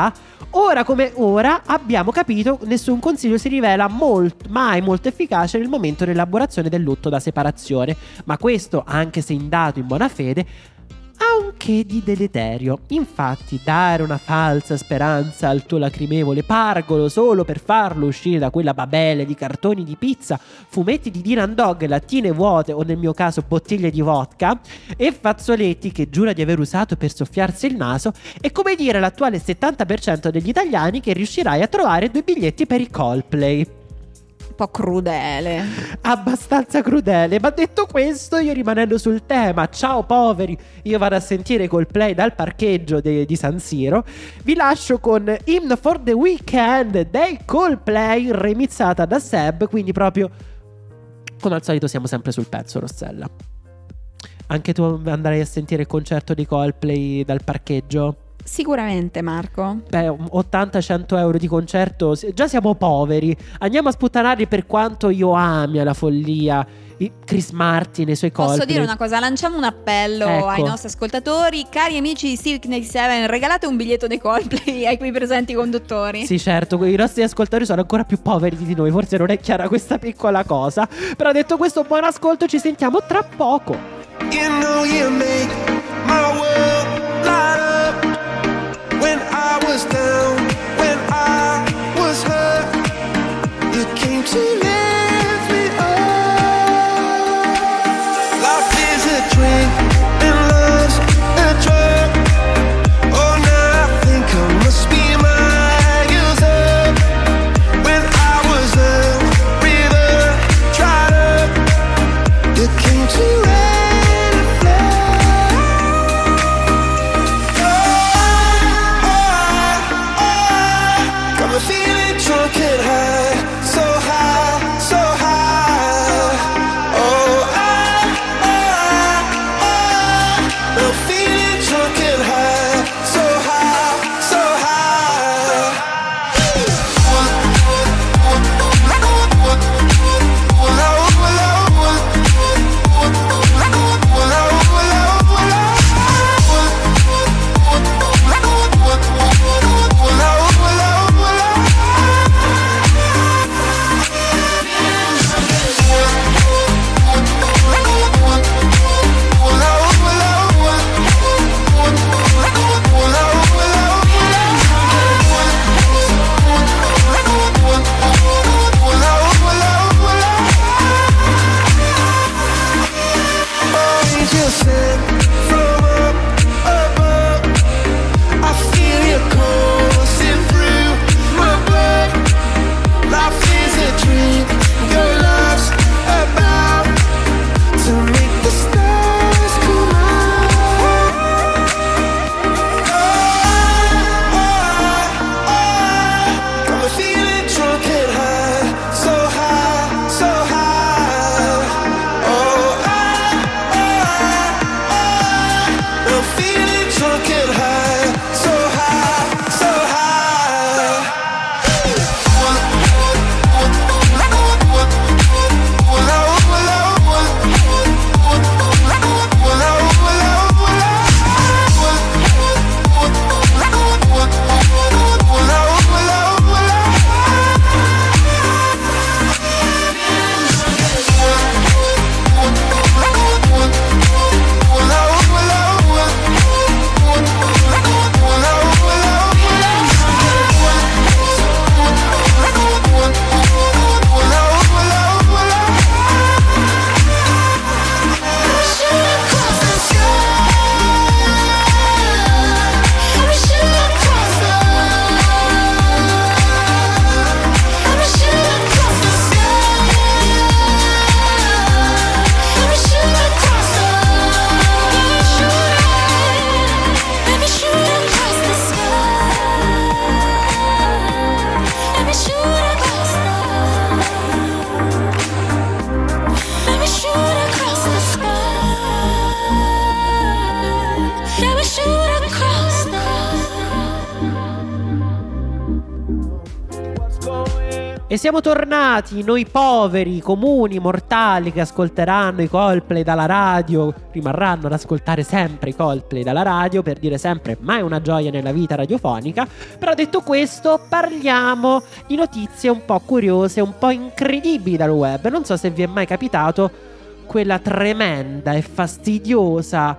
Ora come ora abbiamo capito, nessun consiglio si rivela mai molto efficace nel momento dell'elaborazione del lutto da separazione, ma questo, anche se indato in buona fede, ha un che di deleterio. Infatti, dare una falsa speranza al tuo lacrimevole pargolo solo per farlo uscire da quella babele di cartoni di pizza, fumetti di Dylan Dog, lattine vuote o nel mio caso bottiglie di vodka e fazzoletti che giura di aver usato per soffiarsi il naso, è come dire all'attuale 70% degli italiani che riuscirai a trovare 2 biglietti per i Coldplay. Un po' crudele. Abbastanza crudele. Ma detto questo, io rimanendo sul tema, ciao poveri, io vado a sentire Coldplay dal parcheggio di San Siro. Vi lascio con Hymn for the Weekend dei Coldplay, remixata da Seb. Quindi proprio come al solito siamo sempre sul pezzo, Rossella. Anche tu andrai a sentire il concerto di Coldplay dal parcheggio? Sicuramente, Marco. Beh, 80-100 euro di concerto, già siamo poveri. Andiamo a sputtanarli, per quanto io ami alla follia Chris Martin e i suoi Coldplay. Posso dire una cosa? Lanciamo un appello ai nostri ascoltatori. Cari amici di Civic 97, regalate un biglietto dei Coldplay ai qui presenti conduttori. Sì, certo, i nostri ascoltatori sono ancora più poveri di noi. Forse non è chiara questa piccola cosa. Però detto questo, buon ascolto, ci sentiamo tra poco. You know you make my world light up. When I was down, when I was hurt, you came to lift me up. Life is a drink and love's a drug. Oh, now I think I must be miles up. When I was a river dried up, you came to rain and flood. E siamo tornati, noi poveri, comuni, mortali che ascolteranno i Coldplay dalla radio, rimarranno ad ascoltare sempre i Coldplay dalla radio, per dire sempre mai una gioia nella vita radiofonica. Però detto questo, parliamo di notizie un po' curiose, un po' incredibili dal web. Non so se vi è mai capitato quella tremenda e fastidiosa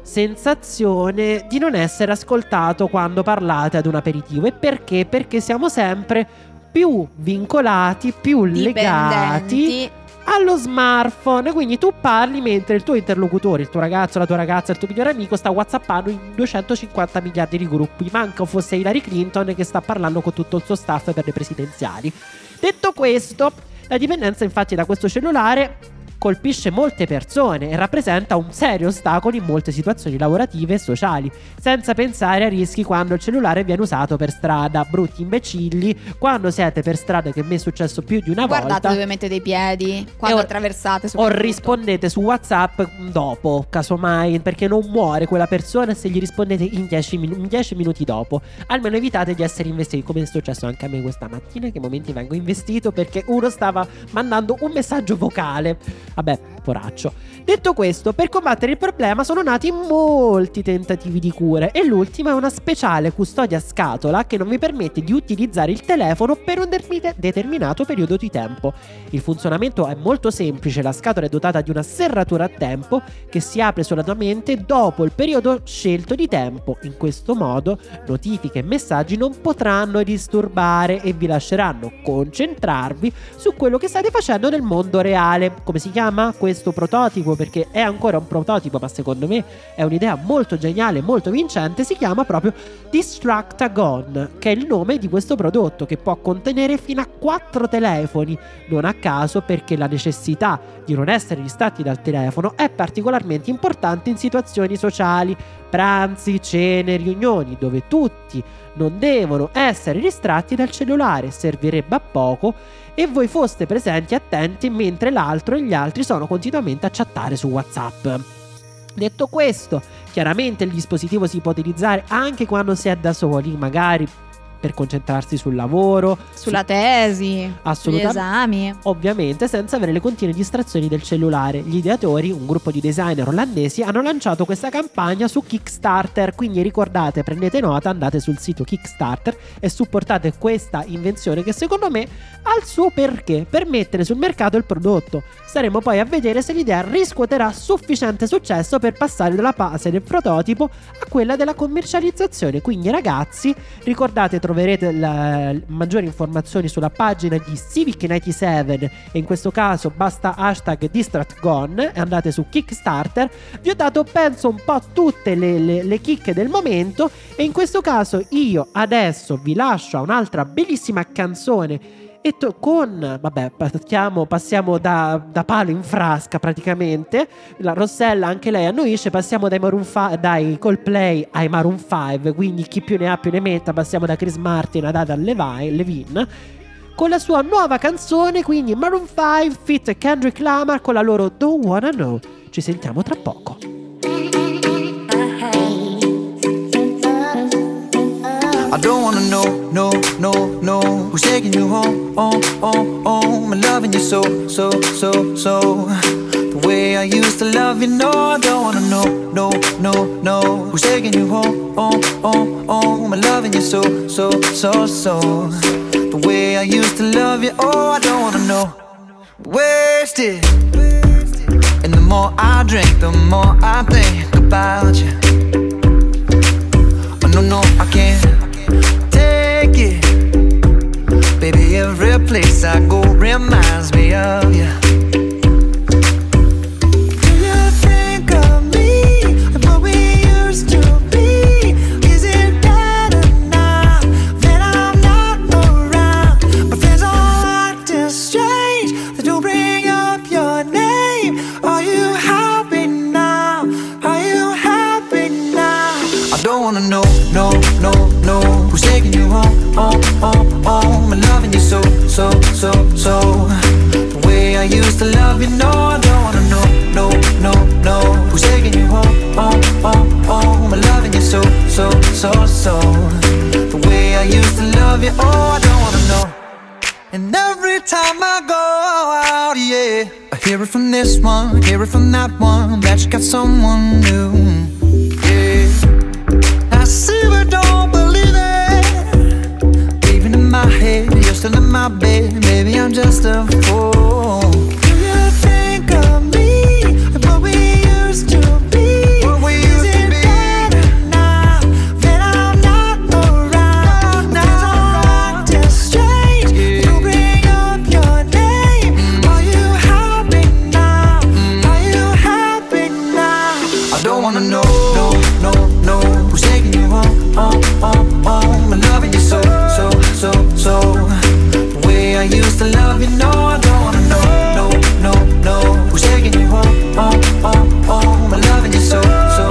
sensazione di non essere ascoltato quando parlate ad un aperitivo. E perché? Perché siamo sempre più vincolati, più legati Dipendenti. allo smartphone. Quindi tu parli mentre il tuo interlocutore, il tuo ragazzo, la tua ragazza, il tuo migliore amico sta whatsappando in 250 miliardi di gruppi. Manca fosse Hillary Clinton che sta parlando con tutto il suo staff per le presidenziali. Detto questo, la dipendenza infatti da questo cellulare colpisce molte persone e rappresenta un serio ostacolo in molte situazioni lavorative e sociali, senza pensare a rischi quando il cellulare viene usato per strada. Brutti imbecilli, quando siete per strada, che mi è successo più di una Guardate volta, dove mettete i piedi quando attraversate, o soprattutto. rispondete su WhatsApp dopo, casomai, perché non muore quella persona se gli rispondete in 10 minuti dopo. Almeno evitate di essere investiti, come è successo anche a me questa mattina, che momenti vengo investito perché uno stava mandando un messaggio vocale. Vabbè, poraccio. Detto questo, per combattere il problema sono nati molti tentativi di cure e l'ultima è una speciale custodia scatola che non vi permette di utilizzare il telefono per un determinato periodo di tempo. Il funzionamento è molto semplice, la scatola è dotata di una serratura a tempo che si apre solamente dopo il periodo scelto di tempo. In questo modo notifiche e messaggi non potranno disturbare e vi lasceranno concentrarvi su quello che state facendo nel mondo reale. Come si chiama questo prototipo? Perché è ancora un prototipo, ma secondo me è un'idea molto geniale, molto vincente. Si chiama proprio Distractagon, che è il nome di questo prodotto, che può contenere fino a 4 telefoni. Non a caso, perché la necessità di non essere distratti dal telefono è particolarmente importante in situazioni sociali, pranzi, cene, riunioni, dove tutti non devono essere distratti dal cellulare. Servirebbe a poco e voi foste presenti attenti mentre l'altro e gli altri sono continuamente a chattare su WhatsApp. Detto questo, chiaramente il dispositivo si può utilizzare anche quando si è da soli, magari per concentrarsi sul lavoro, Sulla tesi, sugli assolutamente, esami. ovviamente senza avere le continue distrazioni del cellulare. Gli ideatori, un gruppo di designer olandesi, hanno lanciato questa campagna su Kickstarter, quindi ricordate, prendete nota, andate sul sito Kickstarter e supportate questa invenzione che secondo me ha il suo perché, per mettere sul mercato il prodotto. Staremo poi a vedere se l'idea riscuoterà sufficiente successo per passare dalla fase del prototipo a quella della commercializzazione. Quindi ragazzi, ricordate, troverete maggiori informazioni sulla pagina di Civic97 e in questo caso basta hashtag DistractGone e andate su Kickstarter. Vi ho dato penso un po' tutte le chicche del momento e in questo caso io adesso vi lascio a un'altra bellissima canzone e passiamo da palo in frasca praticamente. La Rossella anche lei annuisce, passiamo dai Coldplay ai Maroon 5, quindi chi più ne ha più ne metta. Passiamo da Chris Martin ad Adam Levine con la sua nuova canzone, quindi Maroon 5 feat Kendrick Lamar con la loro Don't Wanna Know. Ci sentiamo tra poco. I don't wanna know, no, who's taking you home, I'm loving you so. The way I used to love you, no, I don't wanna know, no, who's taking you home, I'm loving you so. The way I used to love you, oh, I don't wanna know. Wasted, and the more I drink, the more I think about you. Oh, no, I can't take it. Baby, every place I go reminds me of you. Do you think of me and what we used to be? Is it better now that I'm not around? My friends all acting strange, they don't bring up your name. Are you happy now? Are you happy now? I don't wanna know, no, who's taking you home, I'm loving you so. The way I used to love you, no, I don't wanna know, no, who's taking you home, I'm loving you so. The way I used to love you, oh, I don't wanna know. And every time I go out, yeah, I hear it from this one, hear it from that one, that you got someone new. Yeah, I see but don't believe it. Even in my head, you're still in my bed. Maybe I'm just a fool. Do you think of me like what we used to be? What we used to be. Better now that I'm not around? Now I'm acting strange. You bring up your name. Are you happy now? Are you happy now? I don't wanna know, no, who's taking you home, I'm loving you so. The way I used to love you, no, I don't wanna know, who's taking you home, I'm loving you so.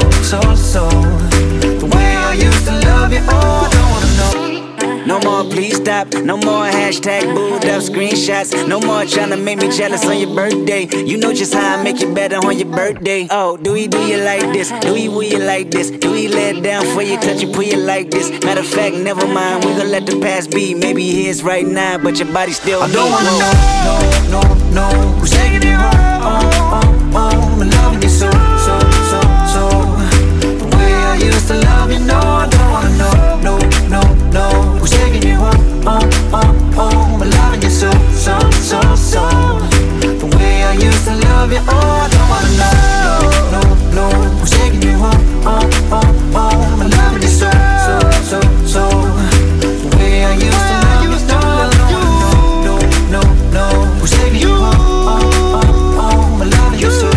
The way I used to love you, oh, I don't wanna know. No more please stop, no more hashtag booed up screenshots. No more tryna make me jealous on your birthday. You know just how I make you better on your birthday. Oh, do you like this? Do you will you like this? Do you lay it down for you, touch you, pull you like this? Matter of fact, never mind, we gon' let the past be. Maybe here's right now, but your body still I me. don't wanna know, who's taking you home, I'm loving you so. The way I used to love you, no, I don't wanna know, who's taking you home, I'm loving you so. The way I used to love you, oh, I don't wanna know, who's taking you home, I'm loving you so. The way I used to love you, no, who's taking you home, I'm loving you so.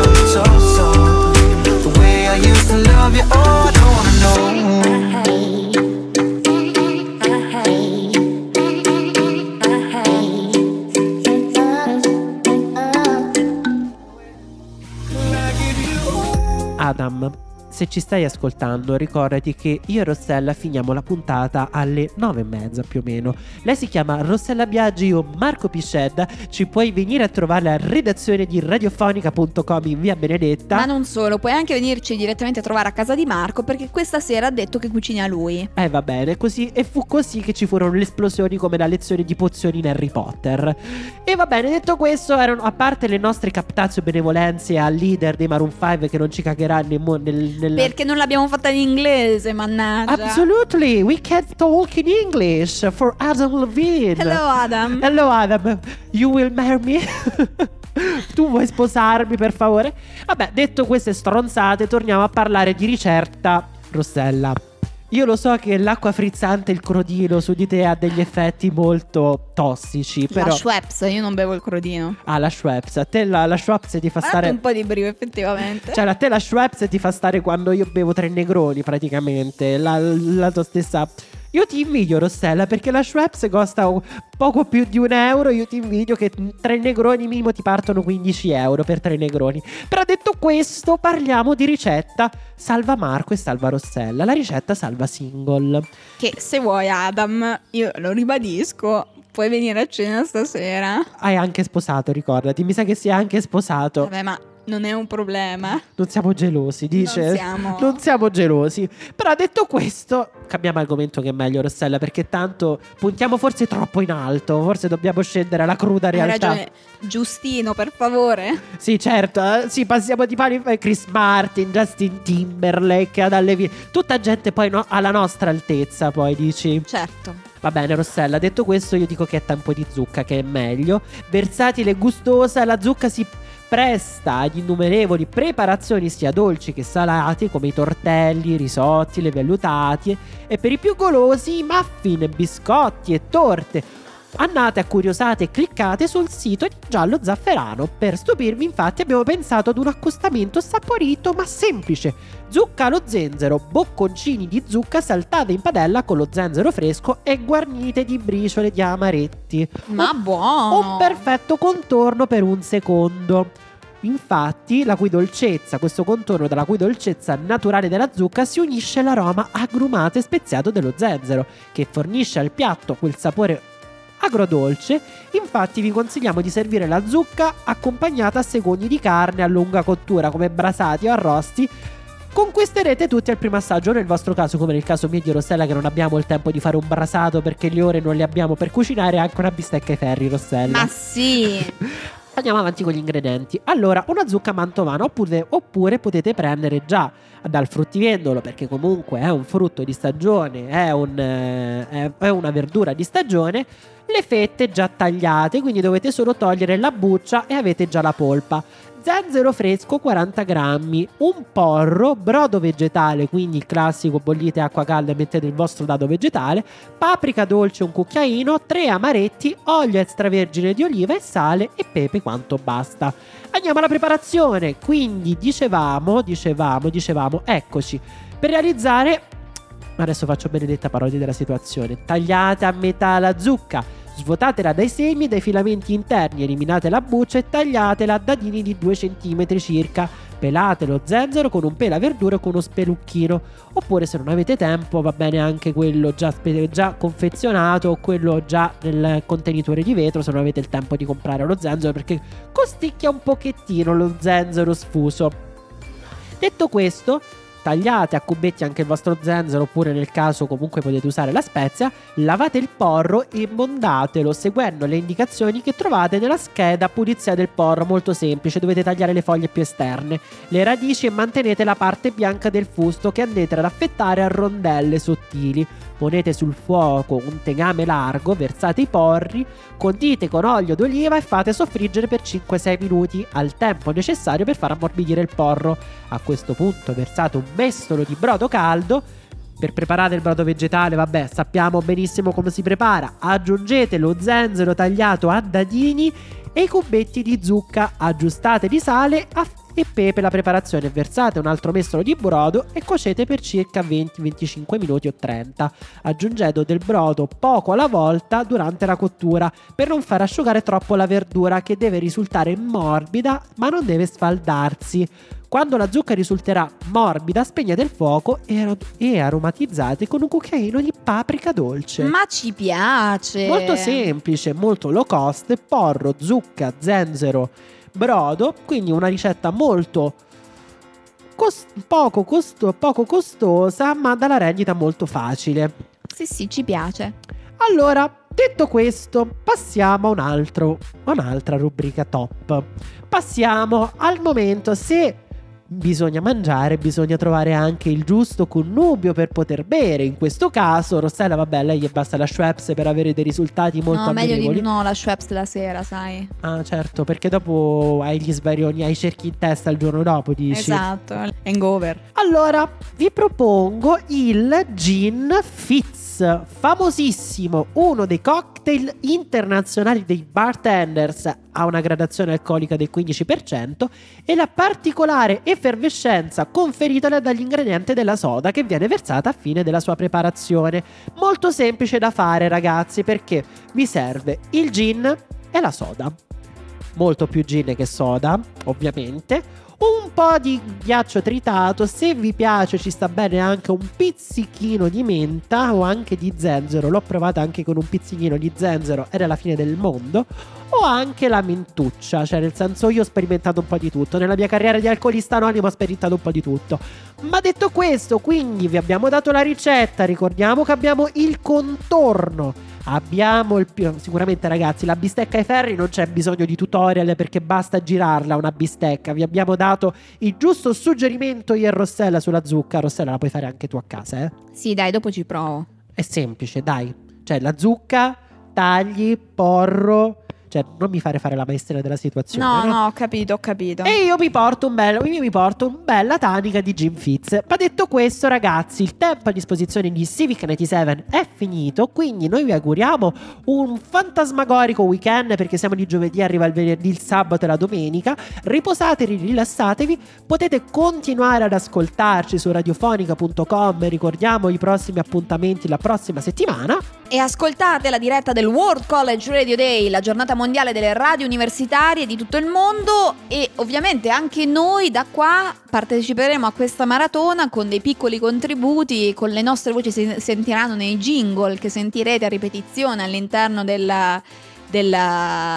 The way I used to love you, oh, I don't wanna know. Adam, se ci stai ascoltando, ricordati che io e Rossella finiamo la puntata alle 9:30 più o meno. Lei si chiama Rossella Biagi, io Marco Piscedda. Ci puoi venire a trovare alla redazione di radiofonica.com in via Benedetta. Ma non solo, puoi anche venirci direttamente a trovare a casa di Marco, perché questa sera ha detto che cucina lui. Va bene, così. E fu così che ci furono le esplosioni come la lezione di pozioni in Harry Potter. E va bene, detto questo, erano, a parte le nostre captazio benevolenze al leader dei Maroon 5 che non ci cagherà nel Perché non l'abbiamo fatta in inglese, mannaggia. Absolutely, we can't talk in English for Adam Levine. Hello Adam. Hello Adam, you will marry me? Tu vuoi sposarmi per favore? Vabbè, detto queste stronzate, torniamo a parlare di ricetta. Rossella, io lo so che l'acqua frizzante e il crodino su di te ha degli effetti molto tossici, però... La Schweppes, io non bevo il crodino. Ah, la Schweppes. A te la Schweppes ti fa stare... un po' di brio effettivamente. Cioè, a te la Schweppes ti fa stare quando io bevo 3 negroni praticamente. La tua stessa... Io ti invidio, Rossella, perché la Schweppes costa poco più di €1. Io ti invidio che 3 negroni minimo ti partono €15 per 3 negroni. Però detto questo, parliamo di ricetta. Salva Marco e salva Rossella. La ricetta salva single. Che se vuoi Adam, io lo ribadisco, puoi venire a cena stasera. Hai anche sposato, ricordati. Mi sa che sei anche sposato. Vabbè, ma non è un problema. Non siamo gelosi, dice. Non siamo gelosi. Però detto questo, cambiamo argomento che è meglio, Rossella, perché tanto puntiamo forse troppo in alto. Forse dobbiamo scendere alla cruda realtà. Hai ragione. Giustino, per favore. Sì, certo. Sì, passiamo di pari Chris Martin, Justin Timberlake, Adam Levine. Tutta gente poi alla nostra altezza, poi dici. Certo. Va bene, Rossella, detto questo io dico che è tempo di zucca, che è meglio. Versatile e gustosa, la zucca si presta ad innumerevoli preparazioni sia dolci che salati, come i tortelli, i risotti, le vellutati, e per i più golosi i muffin, biscotti e torte. Andate a curiosate e cliccate sul sito di Giallo Zafferano. Per stupirvi, infatti, abbiamo pensato ad un accostamento saporito ma semplice: zucca allo zenzero, bocconcini di zucca saltate in padella con lo zenzero fresco e guarnite di briciole di amaretti. Ma buono! Un perfetto contorno per un secondo. Infatti, la cui dolcezza, questo contorno della cui dolcezza naturale della zucca si unisce all'aroma agrumato e speziato dello zenzero, che fornisce al piatto quel sapore agrodolce. Infatti vi consigliamo di servire la zucca accompagnata a secondi di carne a lunga cottura come brasati o arrosti, conquisterete tutti al primo assaggio. Nel vostro caso, come nel caso mio di Rossella, che non abbiamo il tempo di fare un brasato perché le ore non le abbiamo per cucinare, anche una bistecca ai ferri, Rossella. Ma sì. Andiamo avanti con gli ingredienti. Allora, una zucca mantovana, oppure potete prendere già dal fruttivendolo, perché comunque è un frutto di stagione, è una verdura di stagione, le fette già tagliate, quindi dovete solo togliere la buccia e avete già la polpa. Zenzero fresco 40 grammi, un porro, brodo vegetale, quindi il classico bollite acqua calda e mettete il vostro dado vegetale, paprika dolce un cucchiaino, 3 amaretti, olio extravergine di oliva e sale e pepe quanto basta. Andiamo alla preparazione, quindi dicevamo, eccoci, per realizzare, adesso faccio benedetta parodia della situazione, tagliate a metà la zucca, svuotatela dai semi e dai filamenti interni, eliminate la buccia e tagliatela a dadini di 2 cm circa. Pelate lo zenzero con un pelaverdura o con uno spelucchino, oppure se non avete tempo va bene anche quello già confezionato o quello già nel contenitore di vetro, se non avete il tempo di comprare lo zenzero, perché costicchia un pochettino lo zenzero sfuso. Detto questo, tagliate a cubetti anche il vostro zenzero, oppure nel caso comunque potete usare la spezia, lavate il porro e mondatelo seguendo le indicazioni che trovate nella scheda pulizia del porro, molto semplice, dovete tagliare le foglie più esterne, le radici e mantenete la parte bianca del fusto che andrete ad affettare a rondelle sottili. Ponete sul fuoco un tegame largo, versate i porri, condite con olio d'oliva e fate soffriggere per 5-6 minuti, al tempo necessario per far ammorbidire il porro. A questo punto versate un mestolo di brodo caldo. Per preparare il brodo vegetale, vabbè, sappiamo benissimo come si prepara. Aggiungete lo zenzero tagliato a dadini e i cubetti di zucca, aggiustate di sale e pepe la preparazione, versate un altro mestolo di brodo e cuocete per circa 20-25 minuti o 30, aggiungendo del brodo poco alla volta durante la cottura per non far asciugare troppo la verdura, che deve risultare morbida ma non deve sfaldarsi. Quando la zucca risulterà morbida, spegnete il fuoco e aromatizzate con un cucchiaino di paprika dolce. Ma ci piace! Molto semplice, molto low cost, porro, zucca, zenzero, brodo, quindi una ricetta molto poco costosa, ma dalla rendita molto facile. Sì, ci piace. Allora, detto questo, passiamo a un'altra rubrica top. Passiamo al momento, se bisogna mangiare, bisogna trovare anche il giusto connubio per poter bere. In questo caso, Rossella, vabbè, lei gli basta la Schweppes per avere dei risultati molto ammirevoli. Meglio di no, la Schweppes la sera, sai. Ah, certo, perché dopo hai gli svarioni, hai i cerchi in testa il giorno dopo, dici. Esatto, hangover. Allora, vi propongo il Gin Fizz, famosissimo, uno dei cocktail internazionali dei bartenders, ha una gradazione alcolica del 15% e la particolare effervescenza conferitale dagli ingredienti della soda che viene versata a fine della sua preparazione. Molto semplice da fare, ragazzi, perché vi serve il gin e la soda, molto più gin che soda, ovviamente, un po' di ghiaccio tritato, se vi piace ci sta bene anche un pizzichino di menta o anche di zenzero, l'ho provata anche con un pizzichino di zenzero, era la fine del mondo, o anche la mentuccia, cioè nel senso, io ho sperimentato un po' di tutto, nella mia carriera di alcolista anonimo ho sperimentato un po' di tutto. Ma detto questo, quindi vi abbiamo dato la ricetta, ricordiamo che abbiamo il contorno, abbiamo sicuramente, ragazzi, la bistecca ai ferri non c'è bisogno di tutorial perché basta girarla una bistecca. Vi abbiamo dato il giusto suggerimento io e Rossella sulla zucca. Rossella, la puoi fare anche tu a casa, eh? Sì, dai, dopo ci provo. È semplice, dai. Cioè la zucca, tagli, porro, cioè non mi fare la maestrina della situazione. No, ho capito. E io mi porto un bella tanica di Gin Fizz. Ma detto questo, ragazzi, il tempo a disposizione di Civic 97 è finito, quindi noi vi auguriamo un fantasmagorico weekend, perché siamo di giovedì, arriva il venerdì, il sabato e la domenica. Riposatevi, rilassatevi, potete continuare ad ascoltarci su radiofonica.com, ricordiamo i prossimi appuntamenti la prossima settimana. E ascoltate la diretta del World College Radio Day, la giornata mondiale delle radio universitarie di tutto il mondo, e ovviamente anche noi da qua parteciperemo a questa maratona con dei piccoli contributi, con le nostre voci sentiranno nei jingle che sentirete a ripetizione all'interno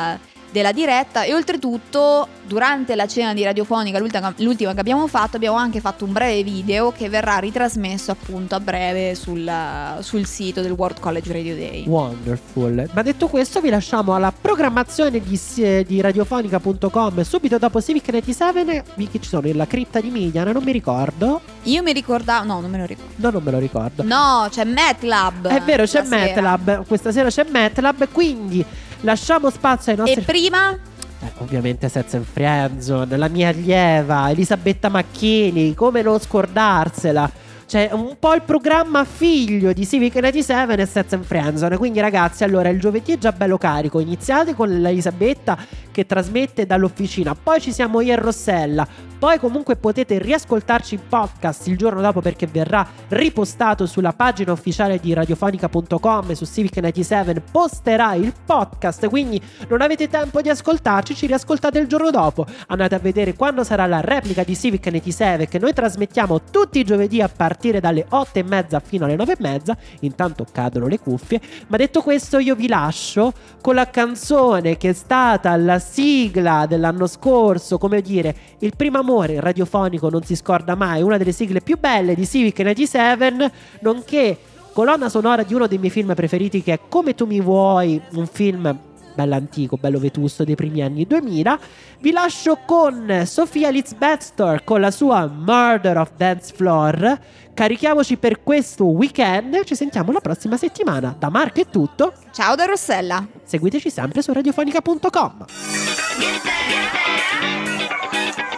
della diretta. E oltretutto durante la cena di Radiofonica, l'ultima che abbiamo anche fatto un breve video che verrà ritrasmesso appunto a breve sul sito del World College Radio Day. Wonderful. Ma detto questo, vi lasciamo alla programmazione di radiofonica.com. Subito dopo Civic 97 che ci sono la cripta di Migliana, non mi ricordo. Io mi ricordavo, no, non me lo ricordo. No, non me lo ricordo. No, c'è MATLAB. È vero, c'è stasera. MATLAB. Questa sera c'è MATLAB, quindi lasciamo spazio ai nostri... E prima? Ovviamente Sex and Friendzone, la mia allieva Elisabetta Macchini, come non scordarsela. Cioè un po' il programma figlio di Civic 97 e Sex and Friendzone. Quindi ragazzi, allora il giovedì è già bello carico. Iniziate con Elisabetta che trasmette dall'officina, poi ci siamo io e Rossella, poi comunque potete riascoltarci in podcast il giorno dopo perché verrà ripostato sulla pagina ufficiale di radiofonica.com. Su Civic 97 posterà il podcast, quindi non avete tempo di ascoltarci, ci riascoltate il giorno dopo. Andate a vedere quando sarà la replica di Civic 97 che noi trasmettiamo tutti i giovedì a partire dalle 8:30 fino alle 9:30. Intanto cadono le cuffie. Ma detto questo, io vi lascio con la canzone che è stata la sigla dell'anno scorso, come dire, il primo amore radiofonico non si scorda mai, una delle sigle più belle di Civic 97, nonché colonna sonora di uno dei miei film preferiti che è Come tu mi vuoi, un film bello antico, bello vetusto dei primi anni 2000. Vi lascio con Sofia Litzbettor con la sua Murder of Dance Floor. Carichiamoci per questo weekend. Ci sentiamo la prossima settimana. Da Marco è tutto. Ciao da Rossella. Seguiteci sempre su radiofonica.com.